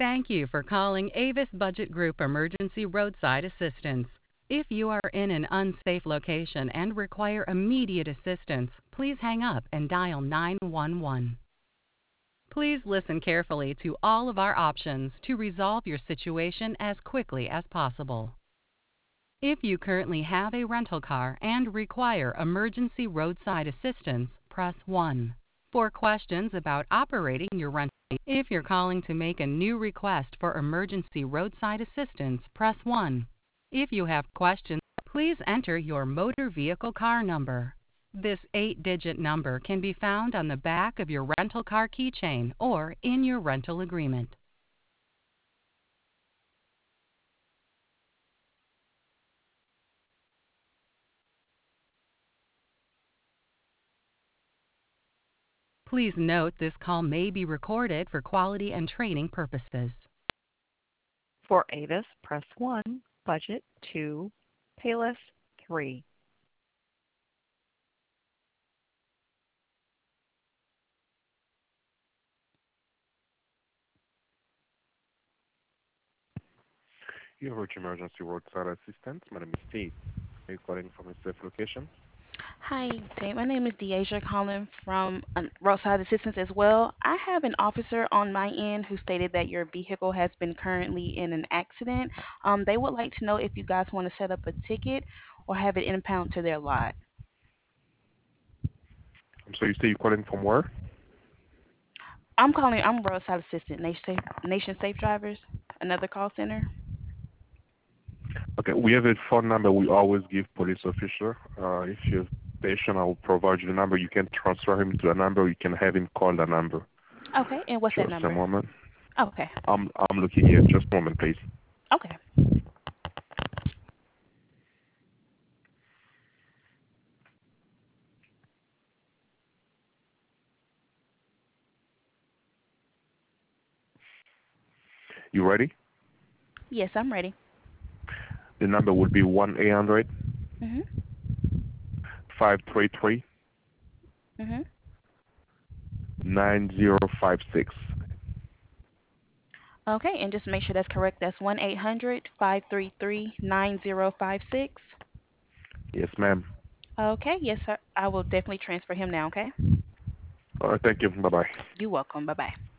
Thank you for calling Avis Budget Group Emergency Roadside Assistance. If you are in an unsafe location and require immediate assistance, please hang up and dial 911. Please listen carefully to all of our options to resolve your situation as quickly as possible. If you currently have a rental car and require emergency roadside assistance, press 1. For questions about operating your rental, if you're calling to make a new request for emergency roadside assistance, press 1. If you have questions, please enter your motor vehicle car number. This 8-digit number can be found on the back of your rental car keychain or in your rental agreement. Please note this call may be recorded for quality and training purposes. For Avis, press 1. Budget 2. Payless 3. You have reached emergency roadside assistance. My name is Steve. Are you calling from a safe location? Hi, Dave. My name is Deasia calling from Roadside Assistance as well. I have an officer on my end who stated that your vehicle has been currently in an accident. They would like to know if you guys want to set up a ticket or have it impound to their lot. So you say you're calling from where? I'm Roadside Assistant, Nation Safe Drivers, another call center. Okay, we have a phone number we always give police officer. If you're patient, I will provide you the number. You can transfer him to a number. You can have him call the number. Okay, and what's that Just number? a moment. Okay. I'm looking here. Just a moment, please. Okay. You ready? Yes, I'm ready. The number would be 1-800 Mhm. 533 Mhm. 9056. Okay, and just make sure that's correct. That's 1-800-533-9056. Yes, ma'am. Okay, yes, sir. I will definitely transfer him now, okay? All right, thank you. Bye-bye. You're welcome. Bye-bye.